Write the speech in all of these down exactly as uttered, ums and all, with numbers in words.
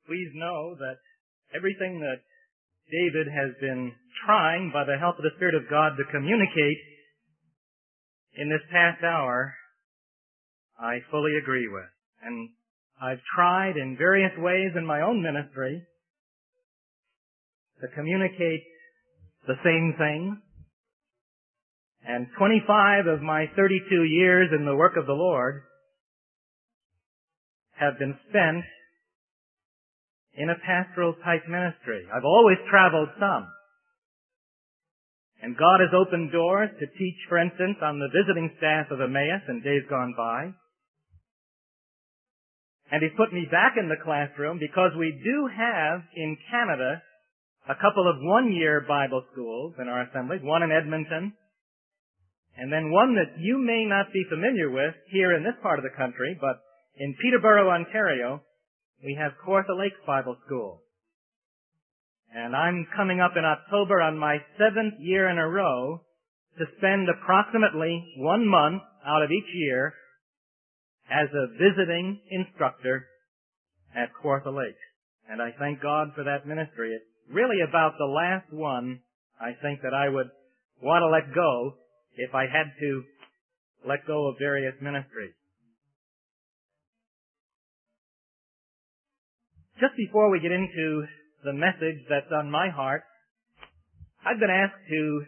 please know that everything that David has been trying, by the help of the Spirit of God, to communicate in this past hour, I fully agree with. And I've tried in various ways in my own ministry to communicate the same thing. And twenty-five of my thirty-two years in the work of the Lord have been spent in a pastoral type ministry. I've always traveled some. And God has opened doors to teach, for instance, on the visiting staff of Emmaus in days gone by. And He's put me back in the classroom because we do have in Canada a couple of one-year Bible schools in our assemblies, one in Edmonton, and then one that you may not be familiar with here in this part of the country, but in Peterborough, Ontario, we have Kawartha Lakes Bible School. And I'm coming up in October on my seventh year in a row to spend approximately one month out of each year as a visiting instructor at Kawartha Lakes. And I thank God for that ministry. It's really about the last one, I think, that I would want to let go if I had to let go of various ministries. Just before we get into the message that's on my heart, I've been asked to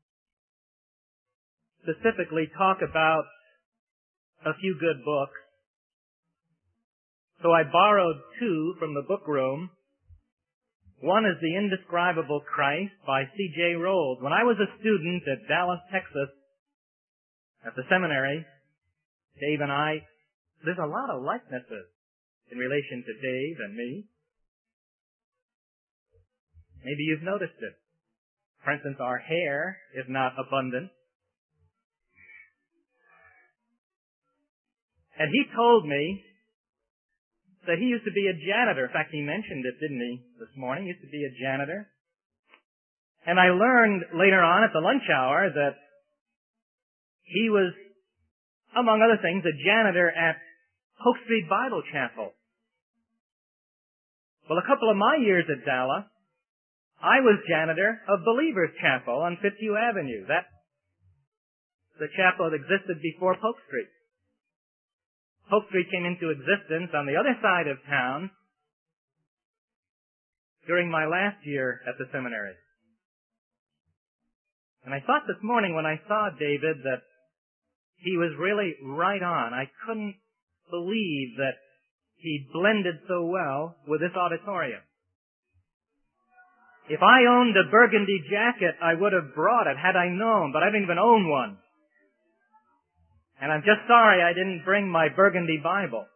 specifically talk about a few good books. So I borrowed two from the book room. One is The Indescribable Christ by C J Rolls. When I was a student at Dallas, Texas, at the seminary, Dave and I, there's a lot of likenesses in relation to Dave and me. Maybe you've noticed it. For instance, our hair is not abundant. And he told me that he used to be a janitor. In fact, he mentioned it, didn't he, this morning? He used to be a janitor. And I learned later on at the lunch hour that he was, among other things, a janitor at Hope Street Bible Chapel. Well, a couple of my years at Dallas, I was janitor of Believers Chapel on Fitzhugh Avenue. That's the chapel that existed before Polk Street. Polk Street came into existence on the other side of town during my last year at the seminary. And I thought this morning when I saw David that he was really right on. I couldn't believe that he blended so well with this auditorium. If I owned a burgundy jacket, I would have brought it had I known, but I didn't even own one. And I'm just sorry I didn't bring my burgundy Bible.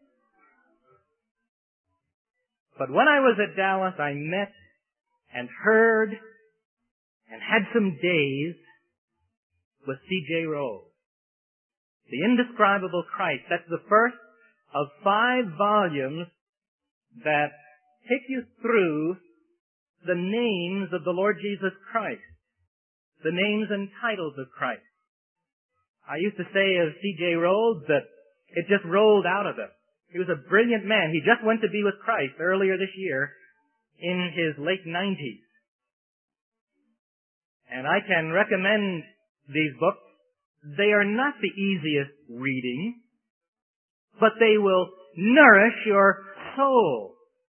But when I was at Dallas, I met and heard and had some days with C J Rolls. The Indescribable Christ. That's the first of five volumes that take you through the names of the Lord Jesus Christ, the names and titles of Christ. I used to say of C J Rolls that it just rolled out of him. He was a brilliant man. He just went to be with Christ earlier this year in his late nineties. And I can recommend these books. They are not the easiest reading, but they will nourish your soul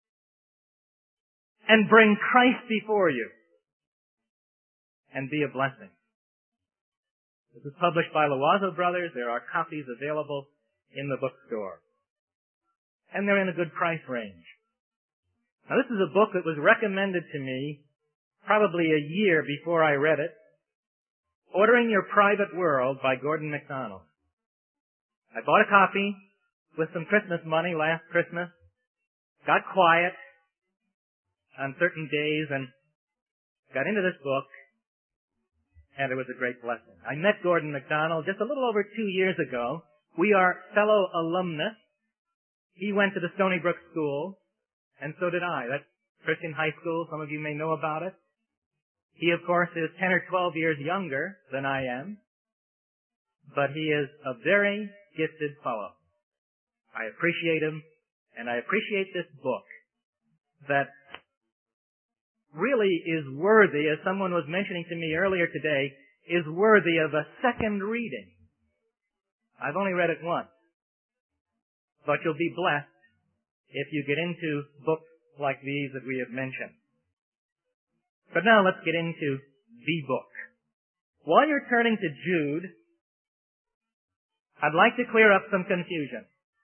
and bring Christ before you and be a blessing. This is published by Loazo Brothers. There are copies available in the bookstore. And they're in a good price range. Now, this is a book that was recommended to me probably a year before I read it. Ordering Your Private World by Gordon MacDonald. I bought a copy with some Christmas money last Christmas, got quiet on certain days, and got into this book, and it was a great blessing. I met Gordon MacDonald just a little over two years ago. We are fellow alumnus. He went to the Stony Brook School, and so did I. That's Christian high school. Some of you may know about it. He, of course, is ten or twelve years younger than I am, but he is a very gifted fellow. I appreciate him, and I appreciate this book that really is worthy, as someone was mentioning to me earlier today, is worthy of a second reading. I've only read it once, but you'll be blessed if you get into books like these that we have mentioned. But now let's get into the book. While you're turning to Jude, I'd like to clear up some confusion.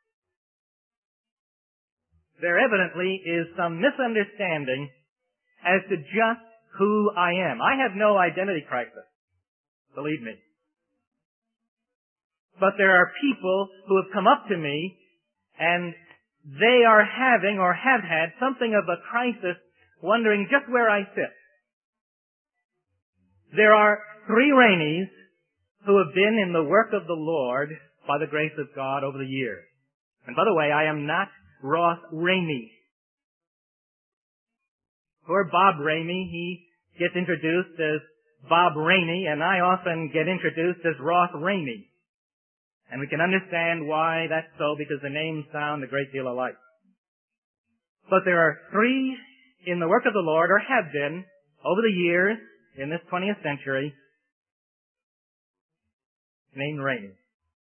There evidently is some misunderstanding as to just who I am. I have no identity crisis, believe me. But there are people who have come up to me and they are having or have had something of a crisis, wondering just where I sit. There are three Rainies who have been in the work of the Lord by the grace of God over the years. And by the way, I am not Ross Ramey. Poor Bob Ramey, he gets introduced as Bob Rainey, and I often get introduced as Ross Ramey. And we can understand why that's so, because the names sound a great deal alike. But there are three in the work of the Lord, or have been, over the years, in this twentieth century, named Rainey.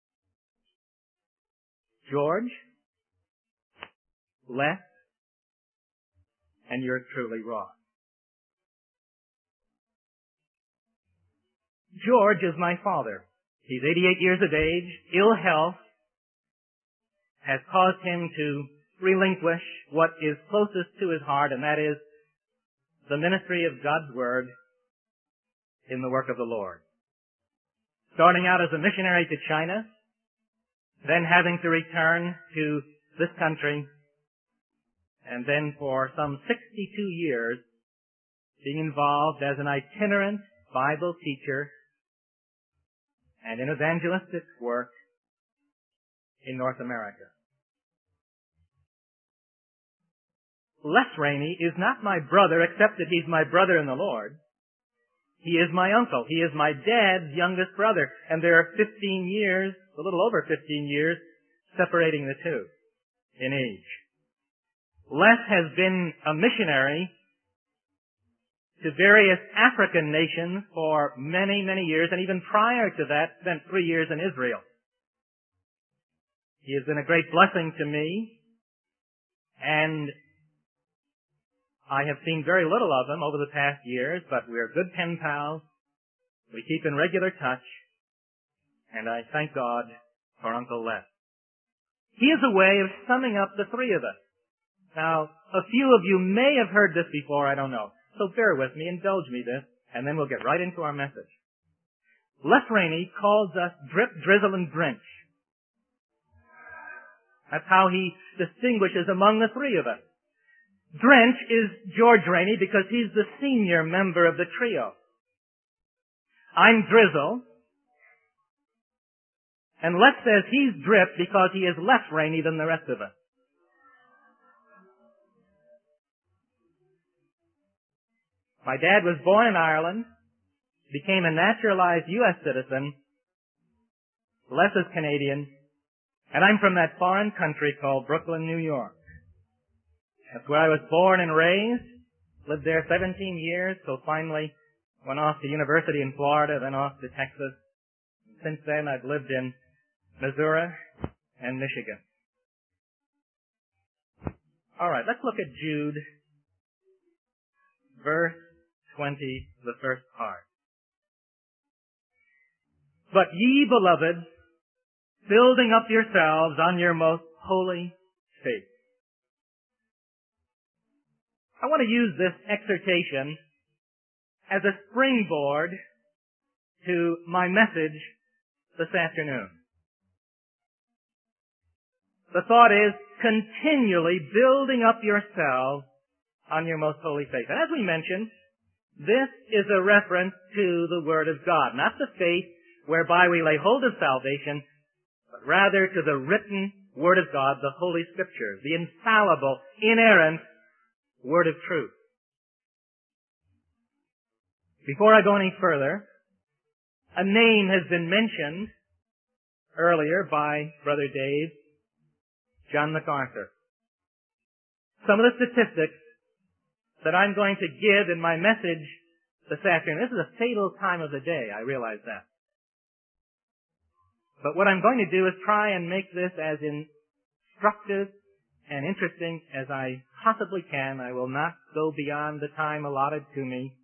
George, Les, and yours truly, Ross. George is my father. He's eighty-eight years of age. Ill health has caused him to relinquish what is closest to his heart, and that is the ministry of God's Word in the work of the Lord. Starting out as a missionary to China, then having to return to this country, and then for some sixty-two years being involved as an itinerant Bible teacher and in evangelistic work in North America. Les Rainey is not my brother, except that he's my brother in the Lord. He is my uncle. He is my dad's youngest brother, and there are fifteen years, a little over fifteen years, separating the two in age. Les has been a missionary to various African nations for many, many years, and even prior to that, spent three years in Israel. He has been a great blessing to me, and I have seen very little of him over the past years, but we are good pen pals. We keep in regular touch, and I thank God for Uncle Les. He is a way of summing up the three of us. Now, a few of you may have heard this before, I don't know. So bear with me, indulge me this, and then we'll get right into our message. Les Rainey calls us drip, drizzle, and drench. That's how he distinguishes among the three of us. Drench is George Rainey because he's the senior member of the trio. I'm Drizzle. And Les says he's drip because he is less rainy than the rest of us. My dad was born in Ireland, became a naturalized U S citizen. Les is Canadian, and I'm from that foreign country called Brooklyn, New York. That's where I was born and raised, lived there seventeen years, till finally went off to university in Florida, then off to Texas. Since then, I've lived in Missouri and Michigan. All right, let's look at Jude, verse twenty, the first part. But ye, beloved, building up yourselves on your most holy faith. I want to use this exhortation as a springboard to my message this afternoon. The thought is continually building up yourselves on your most holy faith. And as we mentioned, this is a reference to the Word of God, not the faith whereby we lay hold of salvation, but rather to the written Word of God, the Holy Scriptures, the infallible, inerrant Word of truth. Before I go any further, a name has been mentioned earlier by Brother Dave, John MacArthur. Some of the statistics that I'm going to give in my message this afternoon. This is a fatal time of the day, I realize that. But what I'm going to do is try and make this as instructive and interesting as I possibly can. I will not go beyond the time allotted to me.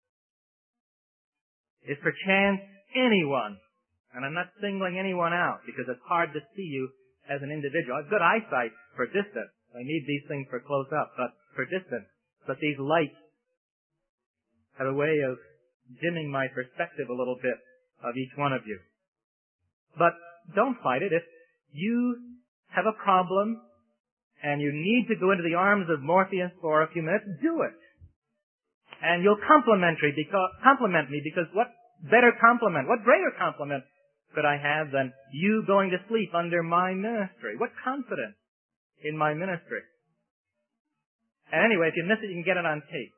If perchance anyone, and I'm not singling anyone out because it's hard to see you as an individual. I have good eyesight for distance. I need these things for close up, but for distance. But these lights have a way of dimming my perspective a little bit of each one of you. But don't fight it. If you have a problem and you need to go into the arms of Morpheus for a few minutes, do it. And you'll complimentary because, compliment me because what better compliment, what greater compliment could I have than you going to sleep under my ministry? What confidence in my ministry? And anyway, if you miss it, you can get it on tape.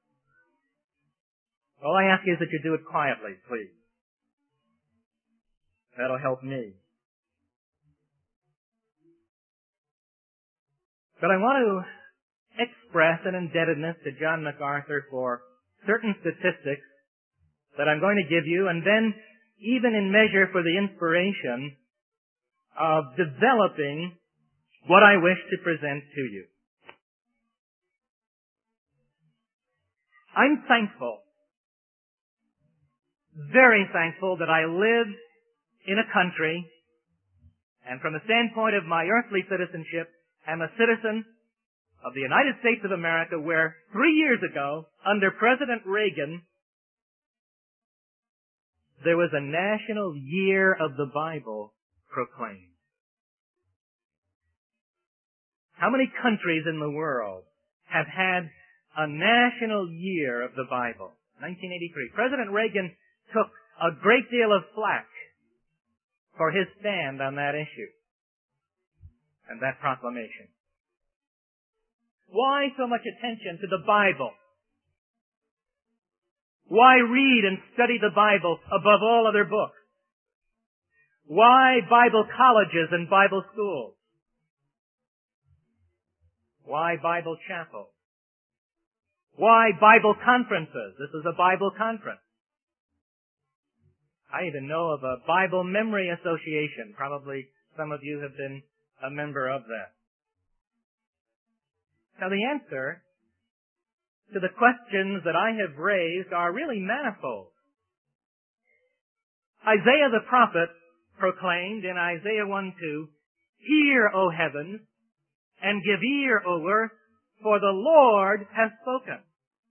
All I ask is that you do it quietly, please. That'll help me. But I want to express an indebtedness to John MacArthur for certain statistics that I'm going to give you, and then even in measure for the inspiration of developing what I wish to present to you. I'm thankful, very thankful that I live in a country, and from the standpoint of my earthly citizenship, am a citizen of the United States of America, where three years ago, under President Reagan, there was a National Year of the Bible proclaimed. How many countries in the world have had a National Year of the Bible? nineteen eighty-three. President Reagan took a great deal of flack for his stand on that issue and that proclamation. Why so much attention to the Bible? Why read and study the Bible above all other books? Why Bible colleges and Bible schools? Why Bible chapels? Why Bible conferences? This is a Bible conference. I even know of a Bible Memory Association. Probably some of you have been a member of that. Now the answer to the questions that I have raised are really manifold. Isaiah the prophet proclaimed in Isaiah one two, "Hear, O heavens, and give ear, O earth, for the Lord has spoken."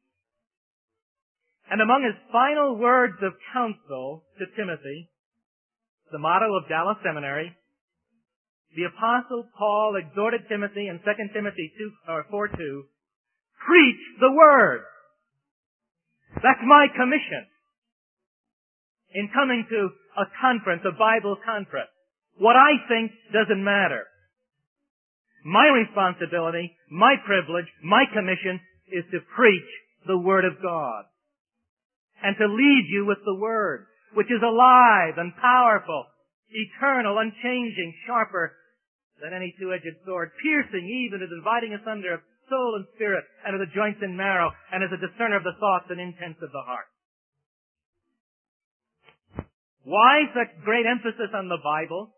And among his final words of counsel to Timothy, the motto of Dallas Seminary, the Apostle Paul exhorted Timothy in Second Timothy two, or four two, preach the Word. That's my commission in coming to a conference, a Bible conference. What I think doesn't matter. My responsibility, my privilege, my commission is to preach the Word of God and to lead you with the Word, which is alive and powerful, eternal, unchanging, sharper than any two-edged sword, piercing even to dividing asunder of soul and spirit, and of the joints and marrow, and as a discerner of the thoughts and intents of the heart. Why such great emphasis on the Bible?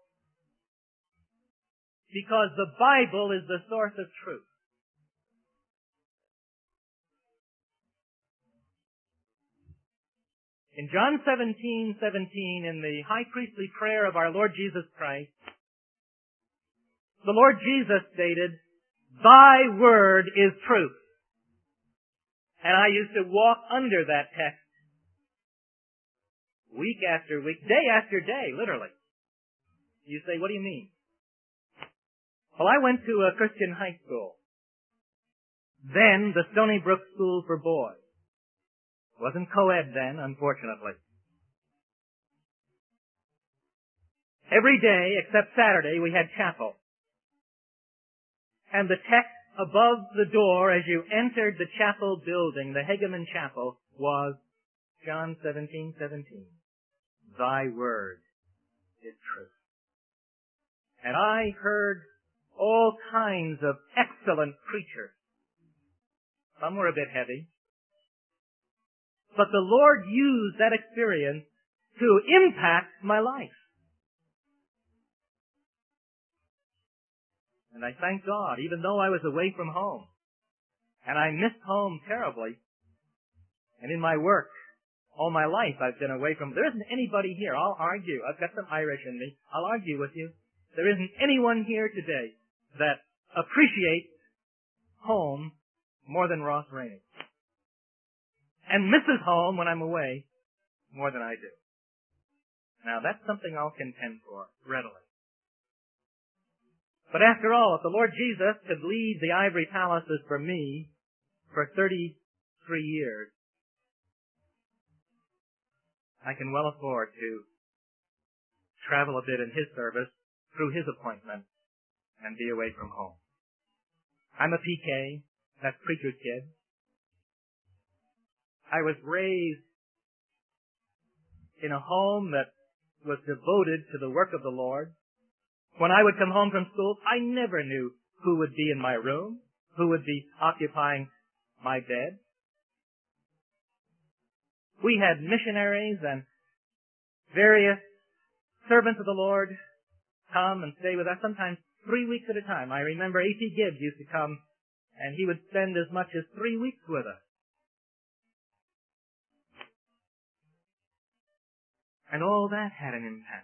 Because the Bible is the source of truth. In John seventeen seventeen, in the high priestly prayer of our Lord Jesus Christ, the Lord Jesus stated, "Thy word is truth." And I used to walk under that text week after week, day after day, literally. You say, what do you mean? Well, I went to a Christian high school. Then the Stony Brook School for Boys. Wasn't co-ed then, unfortunately. Every day, except Saturday, we had chapel. And the text above the door as you entered the chapel building, the Hegeman Chapel, was John seventeen seventeen. Thy word is truth. And I heard all kinds of excellent preachers Some were a bit heavy. But the Lord used that experience to impact my life. And I thank God, even though I was away from home, and I missed home terribly, and in my work, all my life I've been away from, there isn't anybody here, I'll argue, I've got some Irish in me, I'll argue with you, there isn't anyone here today that appreciates home more than Ross Rainey. And misses home when I'm away more than I do. Now that's something I'll contend for readily. But after all, if the Lord Jesus could leave the ivory palaces for me for thirty-three years, I can well afford to travel a bit in His service through His appointment and be away from home. I'm a P K, that's preacher's kid. I was raised in a home that was devoted to the work of the Lord. When I would come home from school, I never knew who would be in my room, who would be occupying my bed. We had missionaries and various servants of the Lord come and stay with us, sometimes three weeks at a time. I remember A T Gibbs used to come, and he would spend as much as three weeks with us. And all that had an impact.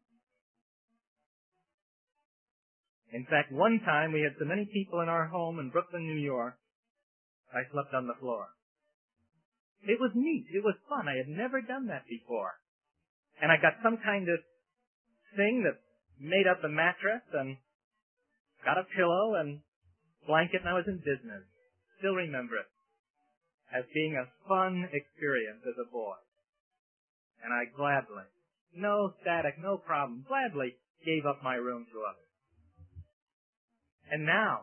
In fact, one time we had so many people in our home in Brooklyn, New York, I slept on the floor. It was neat. It was fun. I had never done that before. And I got some kind of thing that made up the mattress and got a pillow and blanket, and I was in business. Still remember it as being a fun experience as a boy. And I gladly, no static, no problem, gladly gave up my room to others. And now,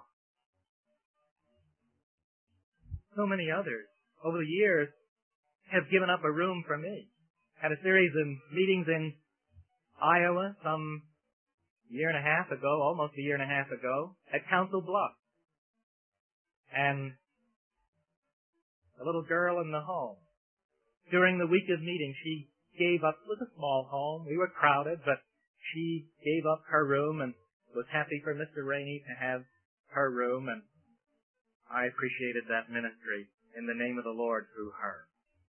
so many others over the years have given up a room for me. Had a series of meetings in Iowa some year and a half ago, almost a year and a half ago, at Council Bluffs. And a little girl in the home. During the week of meeting, she gave up, it was a small home, we were crowded, but she gave up her room and was happy for Mister Rainey to have her room, and I appreciated that ministry in the name of the Lord through her.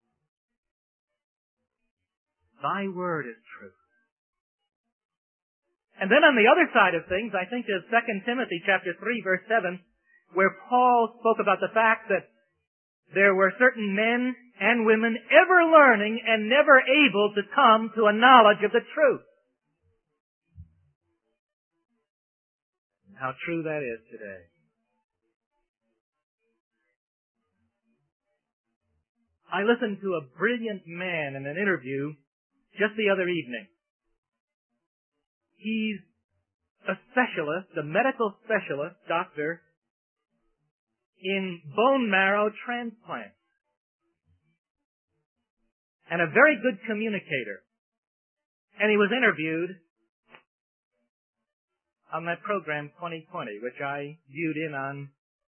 Thy word is truth. And then on the other side of things, I think of Second Timothy chapter three, verse seven, where Paul spoke about the fact that there were certain men and women ever learning and never able to come to a knowledge of the truth. How true that is today. I listened to a brilliant man in an interview just the other evening. He's a specialist, a medical specialist, doctor, in bone marrow transplant. And a very good communicator. And he was interviewed on that program twenty twenty, which I viewed in on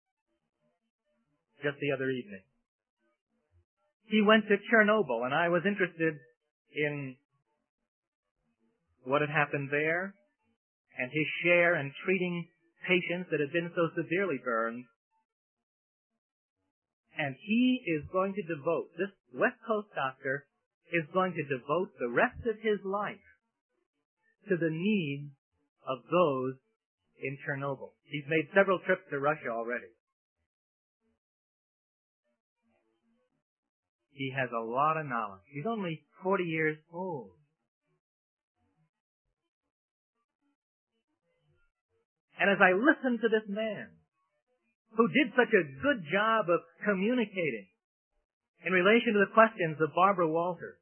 just the other evening. He went to Chernobyl, and I was interested in what had happened there and his share in treating patients that had been so severely burned. And he is going to devote, this West Coast doctor is going to devote the rest of his life to the needs of those in Chernobyl. He's made several trips to Russia already. He has a lot of knowledge. He's only forty years old. And as I listened to this man, who did such a good job of communicating in relation to the questions of Barbara Walters,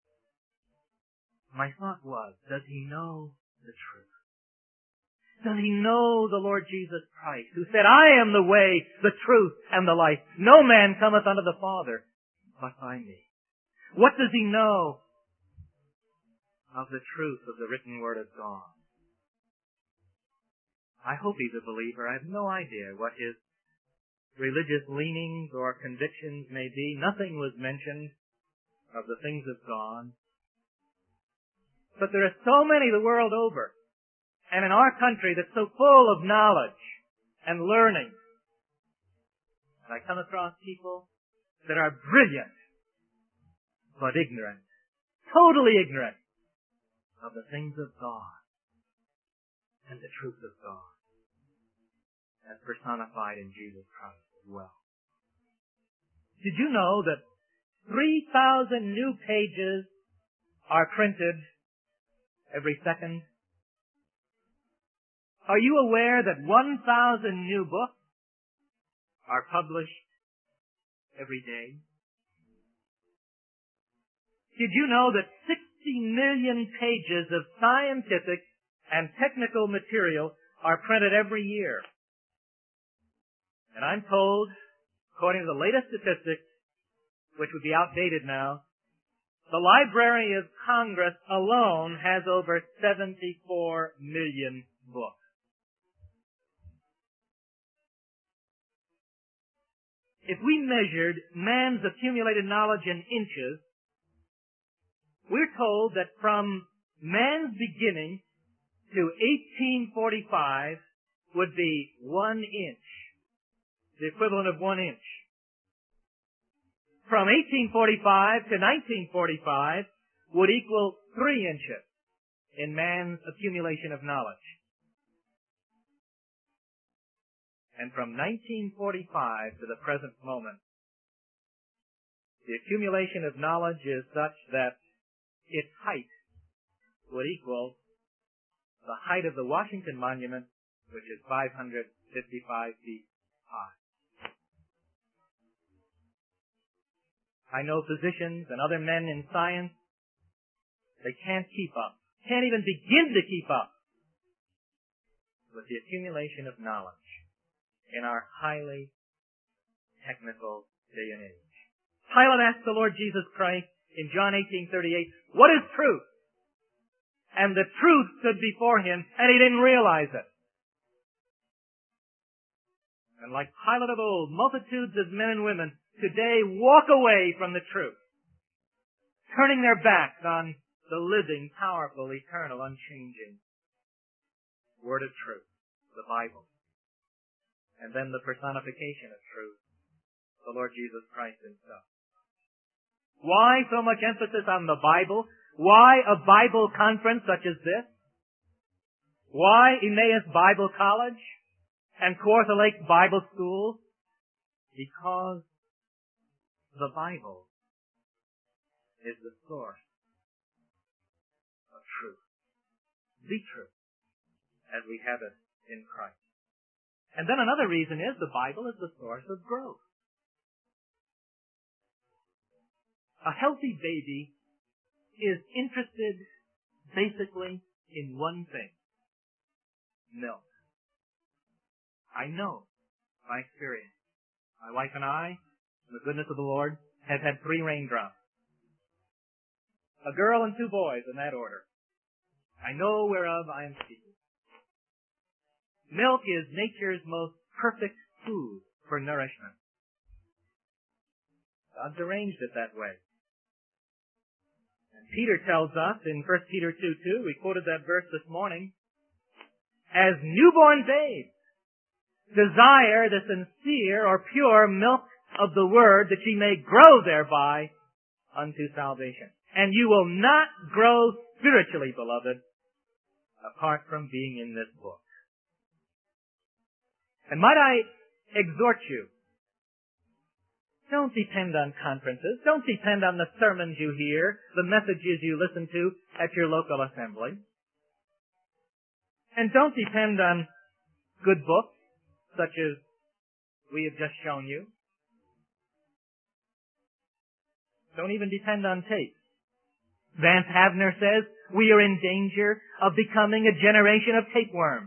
my thought was, does he know the truth? Does he know the Lord Jesus Christ, who said, I am the way, the truth, and the life. No man cometh unto the Father but by me. What does he know of the truth of the written word of God? I hope he's a believer. I have no idea what his religious leanings or convictions may be, nothing was mentioned of the things of God. But there are so many the world over, and in our country that's so full of knowledge and learning. And I come across people that are brilliant, but ignorant, totally ignorant of the things of God and the truth of God, as personified in Jesus Christ as well. Did you know that three thousand new pages are printed every second? Are you aware that one thousand new books are published every day? Did you know that sixty million pages of scientific and technical material are printed every year? And I'm told, according to the latest statistics, which would be outdated now, the Library of Congress alone has over seventy-four million books. If we measured man's accumulated knowledge in inches, we're told that from man's beginning to eighteen forty-five would be one inch, the equivalent of one inch. From eighteen forty-five to nineteen forty-five would equal three inches in man's accumulation of knowledge. And from nineteen forty-five to the present moment, the accumulation of knowledge is such that its height would equal the height of the Washington Monument, which is five hundred fifty-five feet high. I know physicians and other men in science, they can't keep up, can't even begin to keep up with the accumulation of knowledge in our highly technical day and age. Pilate asked the Lord Jesus Christ in John eighteen thirty-eight, "What is truth?" And the truth stood before him, and he didn't realize it. And like Pilate of old, multitudes of men and women today walk away from the truth, turning their backs on the living, powerful, eternal, unchanging Word of truth, the Bible. And then the personification of truth, the Lord Jesus Christ himself. Why so much emphasis on the Bible? Why a Bible conference such as this? Why Emmaus Bible College and Kawartha Lake Bible School? Because the Bible is the source of truth. The truth, as we have it in Christ. And then another reason is the Bible is the source of growth. A healthy baby is interested basically in one thing: milk. I know by experience. My wife and I, in the goodness of the Lord, have had three raindrops. A girl and two boys in that order. I know whereof I am speaking. Milk is nature's most perfect food for nourishment. God's arranged it that way. And Peter tells us in First Peter two two, we quoted that verse this morning, as newborn babes, desire the sincere or pure milk of the word, that ye may grow thereby unto salvation. And you will not grow spiritually, beloved, apart from being in this book. And might I exhort you, don't depend on conferences. Don't depend on the sermons you hear, the messages you listen to at your local assembly. And don't depend on good books, such as we have just shown you. Don't even depend on tape. Vance Havner says we are in danger of becoming a generation of tapeworms.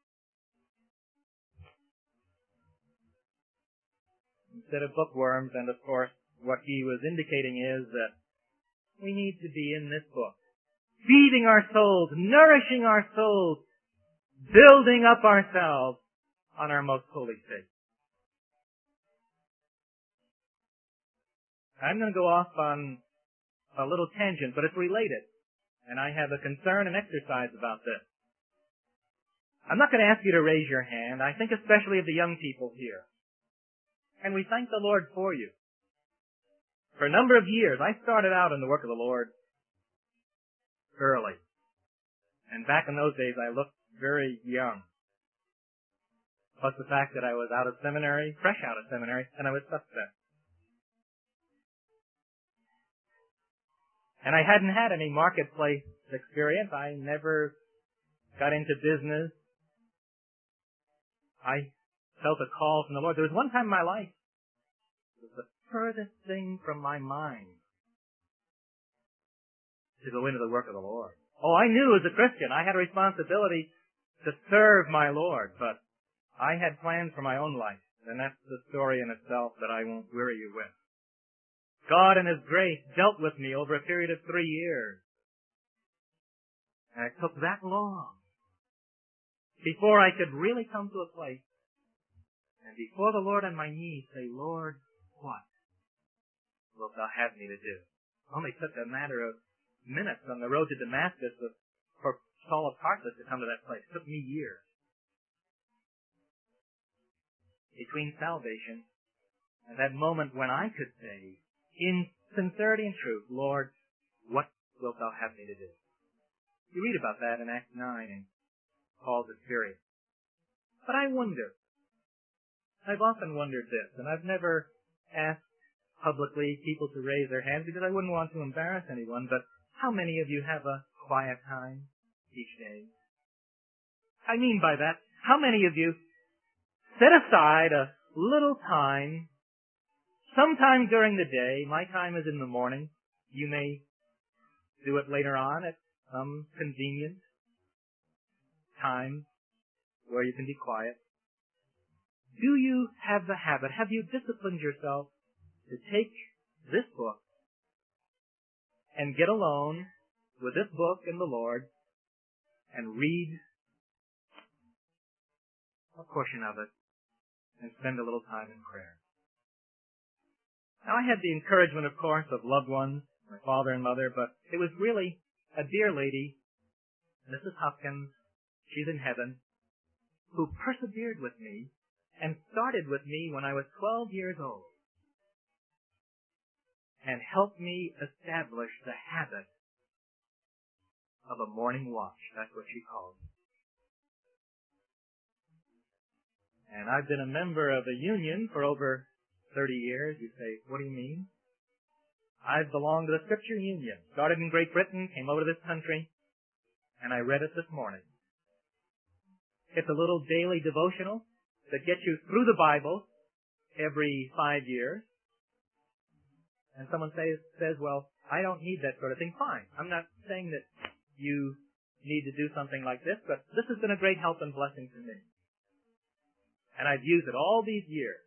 Instead of bookworms, and of course what he was indicating is that we need to be in this book, feeding our souls, nourishing our souls, building up ourselves on our most holy faith. I'm going to go off on a little tangent, but it's related. And I have a concern and exercise about this. I'm not going to ask you to raise your hand. I think especially of the young people here. And we thank the Lord for you. For a number of years, I started out in the work of the Lord early. And back in those days, I looked very young. Plus the fact that I was out of seminary, fresh out of seminary, and I was suspect. And I hadn't had any marketplace experience. I never got into business. I felt a call from the Lord. There was one time in my life, it was the furthest thing from my mind to go into the work of the Lord. Oh, I knew as a Christian I had a responsibility to serve my Lord, but I had plans for my own life, and that's the story in itself that I won't weary you with. God in His grace dealt with me over a period of three years. And it took that long before I could really come to a place and before the Lord on my knees say, Lord, what wilt thou have me to do? It only took a matter of minutes on the road to Damascus for Saul of Tarsus to come to that place. It took me years. Between salvation and that moment when I could say, in sincerity and truth, Lord, what wilt thou have me to do? You read about that in Acts nine in Paul's experience. But I wonder, I've often wondered this, and I've never asked publicly people to raise their hands because I wouldn't want to embarrass anyone, but how many of you have a quiet time each day? I mean by that, how many of you set aside a little time sometime during the day? My time is in the morning. You may do it later on at some convenient time where you can be quiet. Do you have the habit, have you disciplined yourself to take this book and get alone with this book and the Lord and read a portion of it and spend a little time in prayer? Now, I had the encouragement, of course, of loved ones, my father and mother, but it was really a dear lady, Missus Hopkins, she's in heaven, who persevered with me and started with me when I was twelve years old and helped me establish the habit of a morning watch. That's what she called it. And I've been a member of a union for over thirty years. You say, what do you mean? I've belonged to the Scripture Union. Started in Great Britain, came over to this country, and I read it this morning. It's a little daily devotional that gets you through the Bible every five years. And someone says, says, well, I don't need that sort of thing. Fine. I'm not saying that you need to do something like this, but this has been a great help and blessing to me. And I've used it all these years.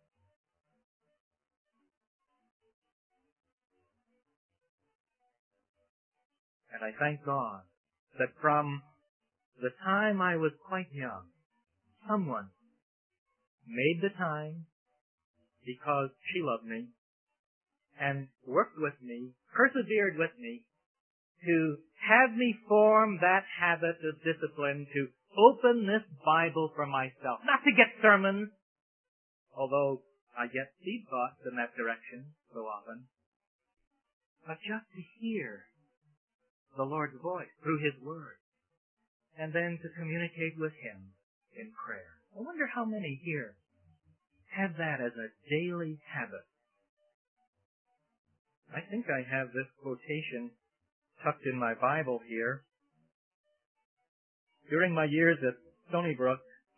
And I thank God that from the time I was quite young, someone made the time because she loved me and worked with me, persevered with me to have me form that habit of discipline to open this Bible for myself. Not to get sermons, although I get seed thoughts in that direction so often, but just to hear the Lord's voice through His Word, and then to communicate with Him in prayer. I wonder how many here have that as a daily habit. I think I have this quotation tucked in my Bible here. During my years at Stony Brook,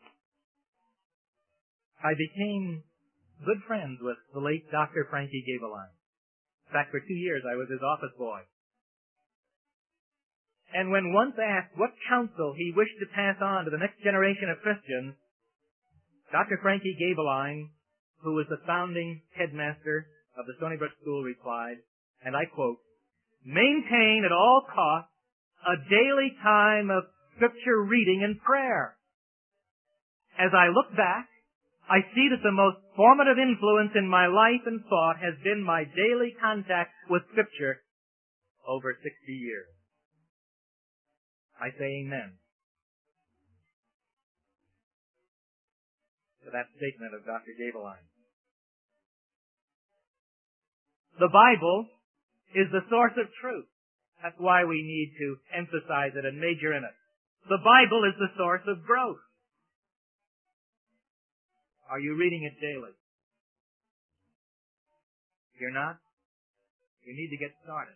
I became good friends with the late Doctor Frankie Gabeline. In fact, for two years I was his office boy. And when once asked what counsel he wished to pass on to the next generation of Christians, Doctor Frankie Gabeline, who was the founding headmaster of the Stony Brook School, replied, and I quote, "Maintain at all costs a daily time of Scripture reading and prayer. As I look back I see that the most formative influence in my life and thought has been my daily contact with Scripture over sixty years. I say amen to that statement of Doctor Gabeline. The Bible is the source of truth. That's why we need to emphasize it and major in it. The Bible is the source of growth. Are you reading it daily? If you're not, you need to get started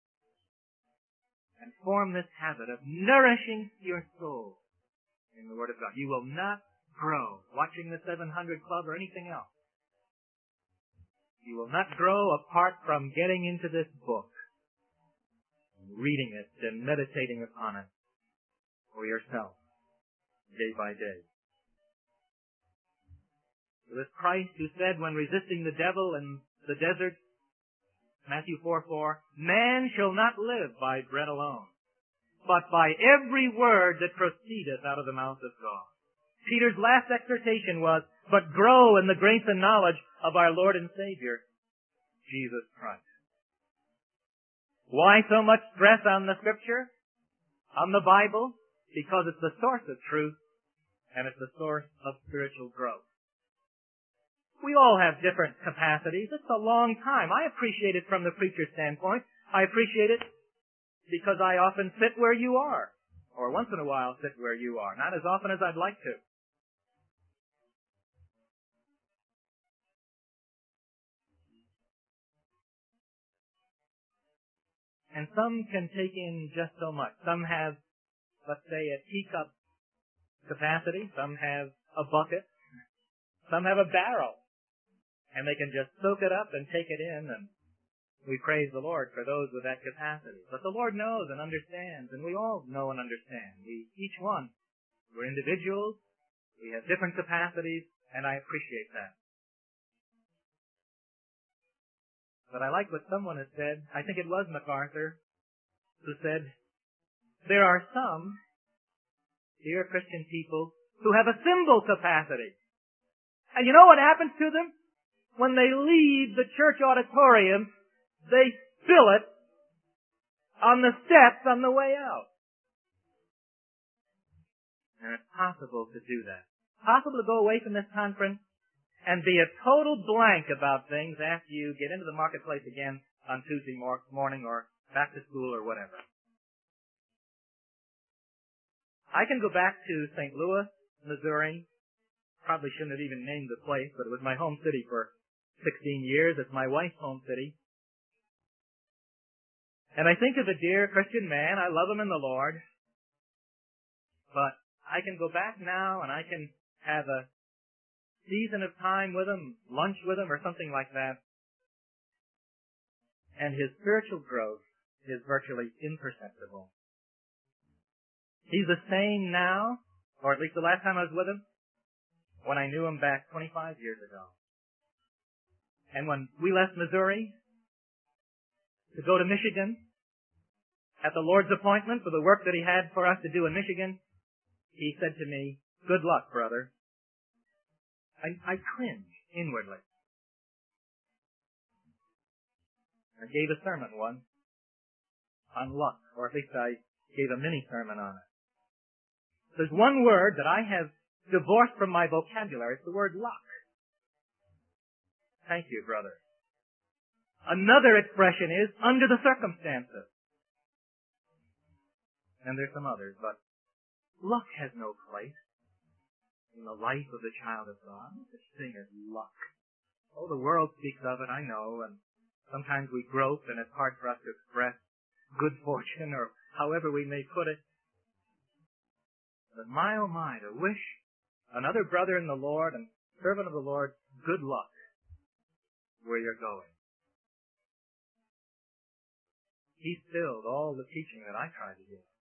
and form this habit of nourishing your soul in the Word of God. You will not grow watching the seven hundred Club or anything else. You will not grow apart from getting into this book, reading it and meditating upon it for yourself day by day. It was Christ who said when resisting the devil in the desert, Matthew four four, man shall not live by bread alone, but by every word that proceedeth out of the mouth of God. Peter's last exhortation was, but grow in the grace and knowledge of our Lord and Savior, Jesus Christ. Why so much stress on the Scripture? On the Bible? Because it's the source of truth, and it's the source of spiritual growth. We all have different capacities. It's a long time. I appreciate it from the preacher's standpoint. I appreciate it because I often sit where you are, or once in a while sit where you are. Not as often as I'd like to. And some can take in just so much. Some have, let's say, a teacup capacity. Some have a bucket. Some have a barrel. And they can just soak it up and take it in, and we praise the Lord for those with that capacity. But the Lord knows and understands, and we all know and understand. We, each one, we're individuals, we have different capacities, and I appreciate that. But I like what someone has said, I think it was MacArthur, who said, there are some, dear Christian people, who have a symbol capacity. And you know what happens to them? When they leave the church auditorium, they spill it on the steps on the way out. And it's possible to do that. Possible to go away from this conference and be a total blank about things after you get into the marketplace again on Tuesday morning or back to school or whatever. I can go back to Saint Louis, Missouri. Probably shouldn't have even named the place, but it was my home city for sixteen years. It's my wife's home city. And I think of a dear Christian man. I love him in the Lord. But I can go back now and I can have a season of time with him, lunch with him or something like that. And his spiritual growth is virtually imperceptible. He's the same now, or at least the last time I was with him, when I knew him back twenty-five years ago. And when we left Missouri to go to Michigan, at the Lord's appointment for the work that He had for us to do in Michigan, He said to me, good luck, brother. I, I cringe inwardly. I gave a sermon once on luck, or at least I gave a mini sermon on it. There's one word that I have divorced from my vocabulary. It's the word luck. Thank you, brother. Another expression is under the circumstances. And there's some others, but luck has no place in the life of the child of God. No such thing as luck. Oh, the world speaks of it, I know, and sometimes we grope and it's hard for us to express good fortune or however we may put it. But my, oh my, to wish another brother in the Lord and servant of the Lord good luck where you're going. He stilled all the teaching that I tried to give,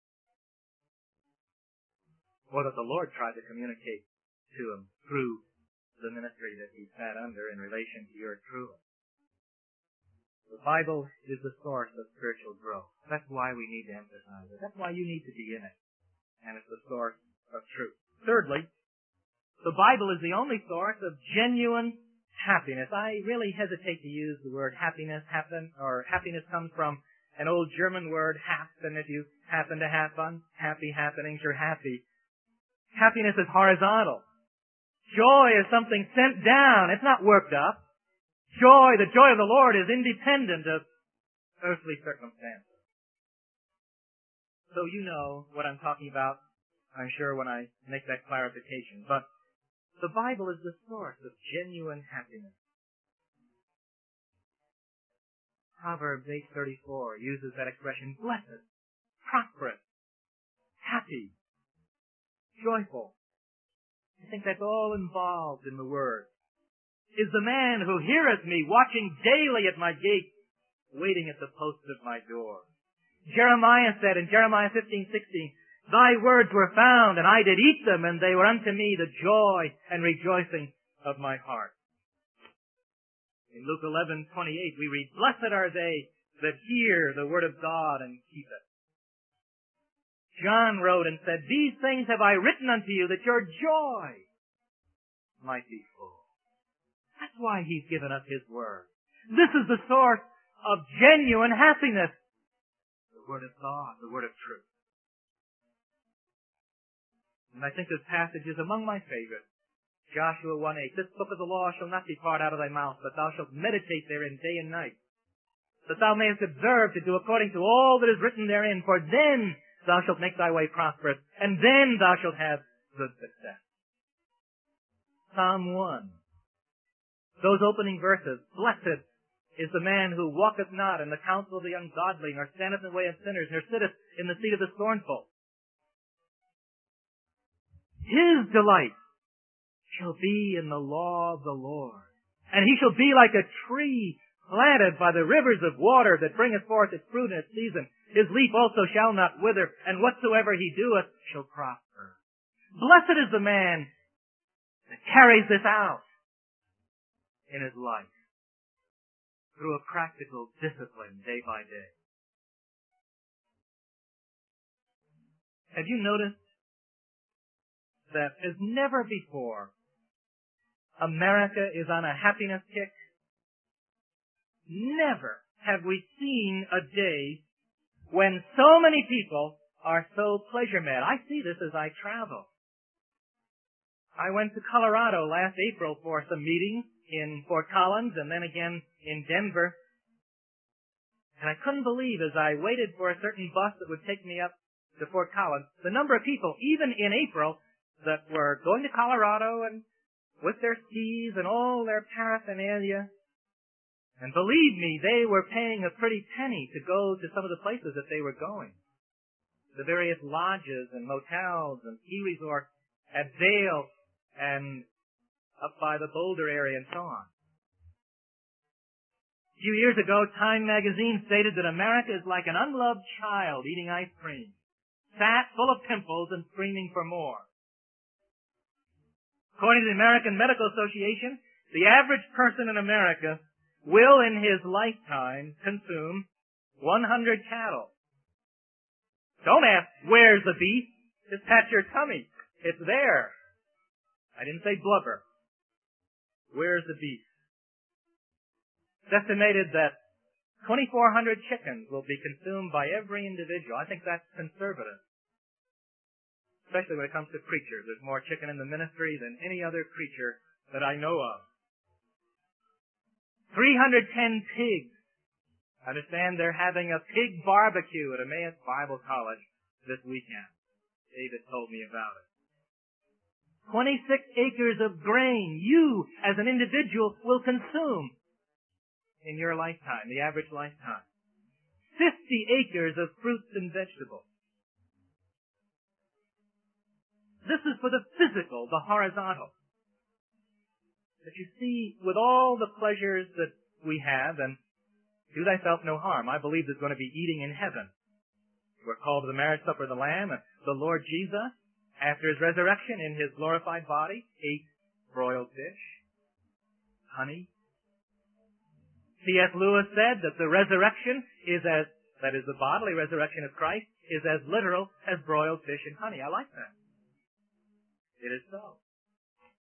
or that the Lord tried to communicate to him through the ministry that he sat under in relation to your truth. The Bible is the source of spiritual growth. That's why we need to emphasize it. That's why you need to be in it. And it's the source of truth. Thirdly, The Bible is the only source of genuine happiness. I really hesitate to use the word happiness. Happen or happiness comes from an old German word, happen. If you happen to have fun, happy happenings, you're happy. Happiness is horizontal. Joy is something sent down. It's not worked up. Joy, the joy of the Lord, is independent of earthly circumstances. So you know what I'm talking about, I'm sure, when I make that clarification. But the Bible is the source of genuine happiness. Proverbs eight thirty-four uses that expression, blessed, prosperous, happy, joyful. I think that's all involved in the word. Is the man who heareth me, watching daily at my gate, waiting at the posts of my door. Jeremiah said in Jeremiah fifteen sixteen, thy words were found, and I did eat them, and they were unto me the joy and rejoicing of my heart. In Luke eleven twenty-eight, we read, blessed are they that hear the word of God and keep it. John wrote and said, these things have I written unto you, that your joy might be full. That's why he's given us his word. This is the source of genuine happiness. The word of God, the word of truth. And I think this passage is among my favorites. Joshua one eight, this book of the law shall not depart out of thy mouth, but thou shalt meditate therein day and night, that thou mayest observe to do according to all that is written therein, for then thou shalt make thy way prosperous, and then thou shalt have good success. Psalm one. Those opening verses, blessed is the man who walketh not in the counsel of the ungodly, nor standeth in the way of sinners, nor sitteth in the seat of the scornful. His delight shall be in the law of the Lord, and he shall be like a tree planted by the rivers of water, that bringeth forth its fruit in its season. His leaf also shall not wither, and whatsoever he doeth shall prosper. Blessed is the man that carries this out in his life through a practical discipline day by day. Have you noticed that as never before, America is on a happiness kick? Never have we seen a day when so many people are so pleasure mad. I see this as I travel. I went to Colorado last April for some meetings in Fort Collins and then again in Denver. And I couldn't believe, as I waited for a certain bus that would take me up to Fort Collins, the number of people, even in April, that were going to Colorado and with their skis and all their paraphernalia. And believe me, they were paying a pretty penny to go to some of the places that they were going. The various lodges and motels and ski resorts at Vail and up by the Boulder area and so on. A few years ago, Time magazine stated that America is like an unloved child eating ice cream, fat, full of pimples, and screaming for more. According to the American Medical Association, the average person in America will in his lifetime consume one hundred cattle. Don't ask, where's the beef? Just pat your tummy. It's there. I didn't say blubber. Where's the beef? It's estimated that twenty-four hundred chickens will be consumed by every individual. I think that's conservative. Especially when it comes to preachers. There's more chicken in the ministry than any other creature that I know of. three hundred ten pigs. I understand they're having a pig barbecue at Emmaus Bible College this weekend. David told me about it. twenty-six acres of grain you, as an individual, will consume in your lifetime, the average lifetime. fifty acres of fruits and vegetables. This is for the physical, the horizontal. But you see, with all the pleasures that we have, and do thyself no harm, I believe there's going to be eating in heaven. We're called to the marriage supper of the Lamb, and the Lord Jesus, after his resurrection in his glorified body, ate broiled fish, honey. C S Lewis said that the resurrection is as, that is the bodily resurrection of Christ, is as literal as broiled fish and honey. I like that. It is so.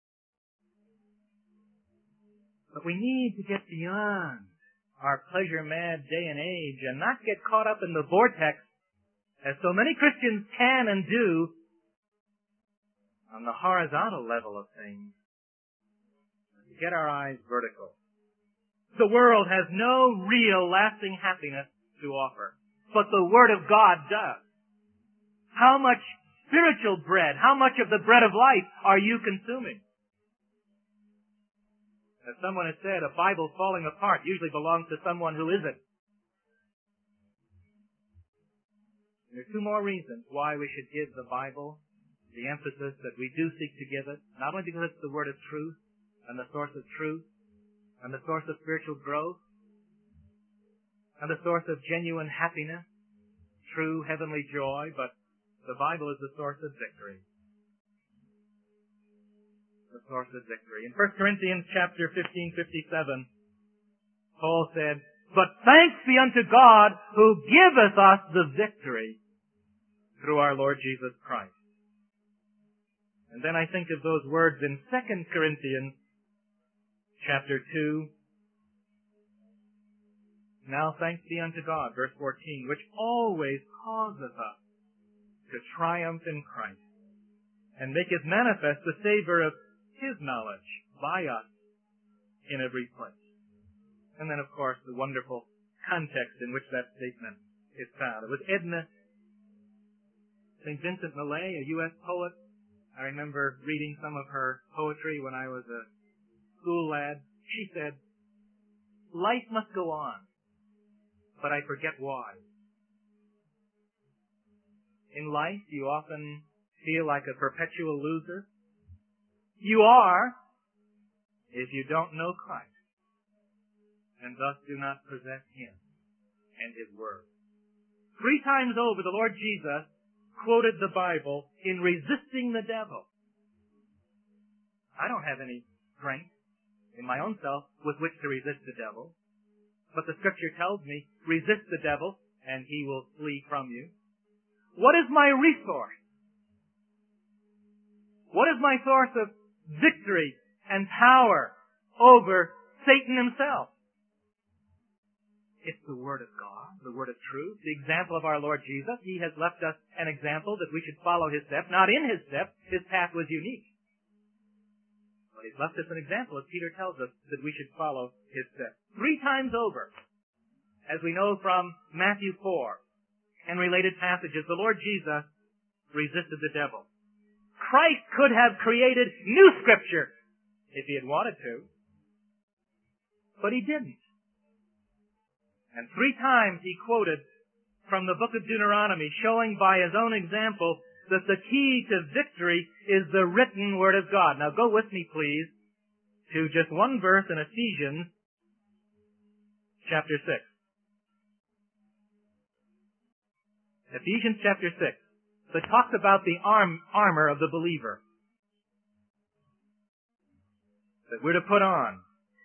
But we need to get beyond our pleasure-mad day and age and not get caught up in the vortex, as so many Christians can and do, on the horizontal level of things. Get our eyes vertical. The world has no real lasting happiness to offer, but the Word of God does. How much spiritual bread, how much of the bread of life are you consuming? As someone has said, a Bible falling apart usually belongs to someone who isn't. There are two more reasons why we should give the Bible the emphasis that we do seek to give it, not only because it's the word of truth and the source of truth and the source of spiritual growth and the source of genuine happiness, true heavenly joy, but the Bible is the source of victory. The source of victory. In First Corinthians chapter fifteen fifty-seven, Paul said, "But thanks be unto God who giveth us the victory through our Lord Jesus Christ." And then I think of those words in Second Corinthians chapter two. "Now thanks be unto God," verse fourteen, "which always causeth us to triumph in Christ, and maketh manifest the savor of His knowledge by us in every place." And then, of course, the wonderful context in which that statement is found. It was Edna Saint Vincent Millay, a U S poet. I remember reading some of her poetry when I was a school lad. She said, "Life must go on, but I forget why." In life, you often feel like a perpetual loser. You are, if you don't know Christ, and thus do not possess Him and His Word. Three times over, the Lord Jesus quoted the Bible in resisting the devil. I don't have any strength in my own self with which to resist the devil, but the Scripture tells me, resist the devil and he will flee from you. What is my resource? What is my source of victory and power over Satan himself? It's the Word of God, the Word of truth, the example of our Lord Jesus. He has left us an example that we should follow His steps. Not in His steps. His path was unique. But He's left us an example, as Peter tells us, that we should follow His steps. Three times over, as we know from Matthew four and related passages, the Lord Jesus resisted the devil. Christ could have created new Scripture if He had wanted to, but He didn't. And three times He quoted from the book of Deuteronomy, showing by His own example that the key to victory is the written Word of God. Now go with me, please, to just one verse in Ephesians chapter six. Ephesians chapter six. That talks about the arm, armor of the believer that we're to put on.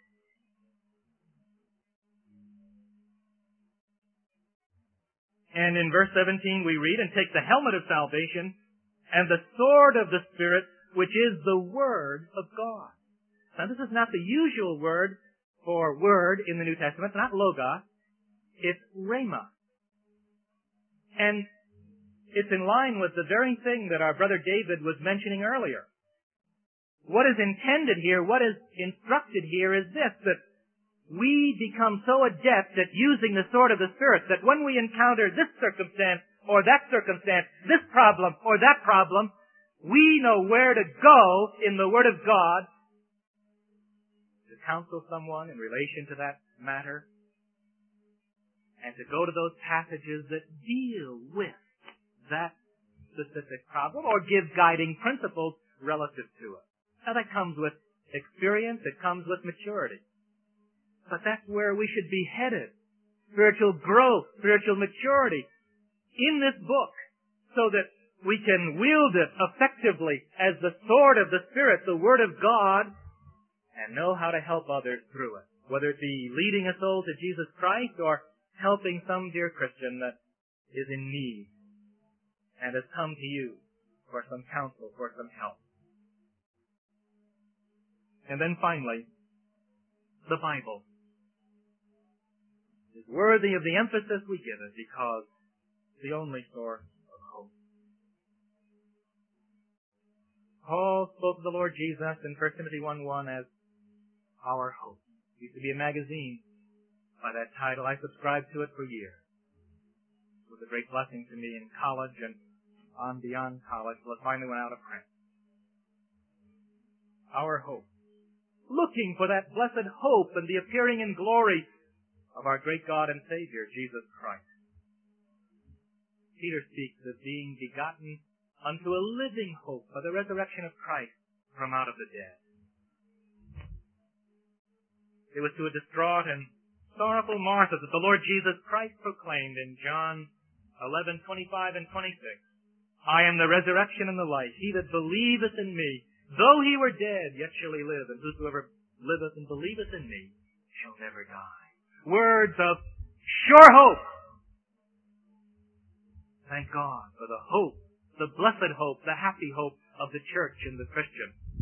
And in verse seventeen we read, "And take the helmet of salvation and the sword of the Spirit, which is the Word of God." Now this is not the usual word for word in the New Testament. It's not logos. It's rhema. And it's in line with the very thing that our brother David was mentioning earlier. What is intended here, what is instructed here is this, that we become so adept at using the sword of the Spirit that when we encounter this circumstance or that circumstance, this problem or that problem, we know where to go in the Word of God to counsel someone in relation to that matter and to go to those passages that deal with that specific problem or give guiding principles relative to it. Now that comes with experience, it comes with maturity. But that's where we should be headed. Spiritual growth, spiritual maturity in this book so that we can wield it effectively as the sword of the Spirit, the Word of God, and know how to help others through it. Whether it be leading a soul to Jesus Christ or helping some dear Christian that is in need and has come to you for some counsel, for some help. And then finally, the Bible, is worthy of the emphasis we give it because it's the only source of hope. Paul spoke of the Lord Jesus in First Timothy one one as our hope. It used to be a magazine by that title. I subscribed to it for years. It was a great blessing to me in college and on beyond college till it finally went out of print. Our hope. Looking for that blessed hope and the appearing in glory of our great God and Savior, Jesus Christ. Peter speaks of being begotten unto a living hope by the resurrection of Christ from out of the dead. It was to a distraught and sorrowful Martha that the Lord Jesus Christ proclaimed in John eleven twenty-five and twenty-six, I am the resurrection and the life. He that believeth in me, though he were dead, yet shall he live. And whosoever liveth and believeth in me shall never die. Words of sure hope. Thank God for the hope, the blessed hope, the happy hope of the church and the Christian.